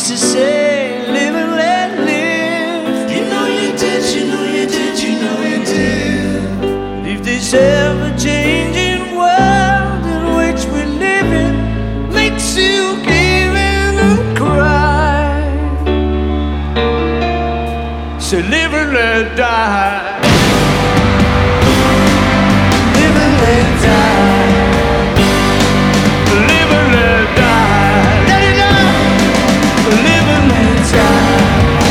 to say, live and let live. You know you did, you know you did, you know you did. But if this ever-changing world in which we're living makes you give in and cry, so live and let die. Live and let die. Live and let die. Let it die. Live and let die.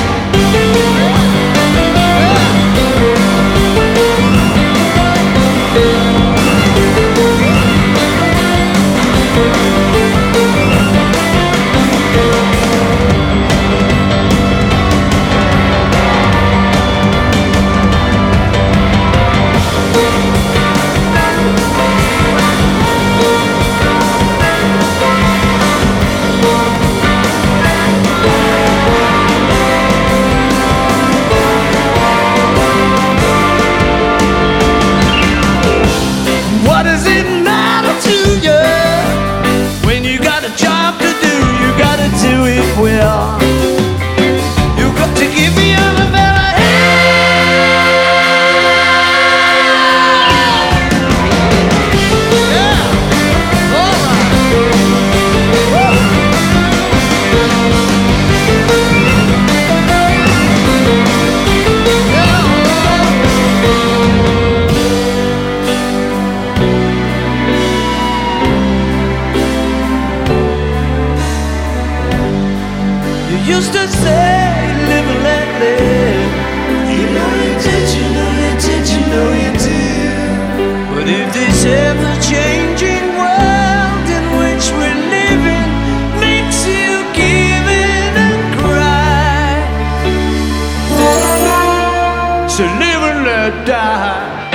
What does it matter to you when you got a job to do? You gotta do it well. You got to give the other better hand. Yeah, all You used to say, live and let live. You know you did, you know you did, you know you did. But if this ever-changing world in which we're living makes you give in and cry, so live and let die.